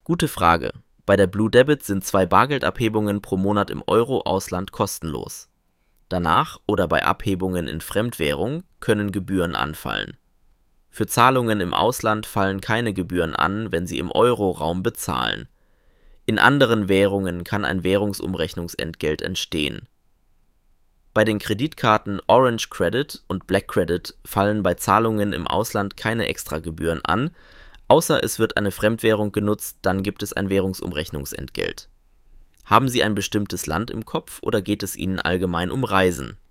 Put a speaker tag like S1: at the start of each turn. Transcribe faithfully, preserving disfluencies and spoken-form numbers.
S1: Gute Frage. Bei der Blue Debit sind zwei Bargeldabhebungen pro Monat im Euro-Ausland kostenlos. Danach oder bei Abhebungen in Fremdwährung können Gebühren anfallen. Für Zahlungen im Ausland fallen keine Gebühren an, wenn Sie im Euro-Raum bezahlen. In anderen Währungen kann ein Währungsumrechnungsentgelt entstehen. Bei den Kreditkarten Orange Credit und Black Credit fallen bei Zahlungen im Ausland keine Extragebühren an, außer es wird eine Fremdwährung genutzt, dann gibt es ein Währungsumrechnungsentgelt. Haben Sie ein bestimmtes Land im Kopf oder geht es Ihnen allgemein um Reisen?